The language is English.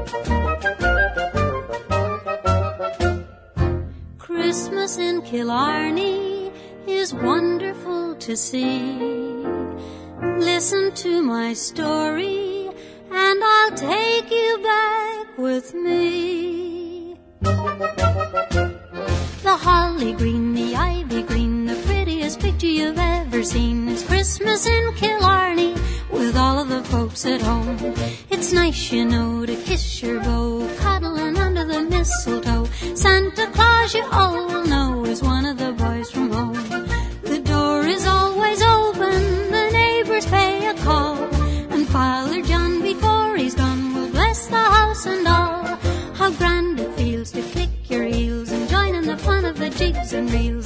Christmas in Killarney is wonderful to see. Listen to my story and I'll take you back with me. The holly green, the ivy green, the prettiest picture you've ever seen is Christmas in Killarney with all of the folks at home. It's nice, you know, to kiss your beau, cuddling under the mistletoe. Santa Claus, you all will know, is one of the boys from home. The door is always open, the neighbors pay a call, and Father John, before he's gone, will bless the house and all. How grand it feels to click your heels and join in the fun of the jigs and reels.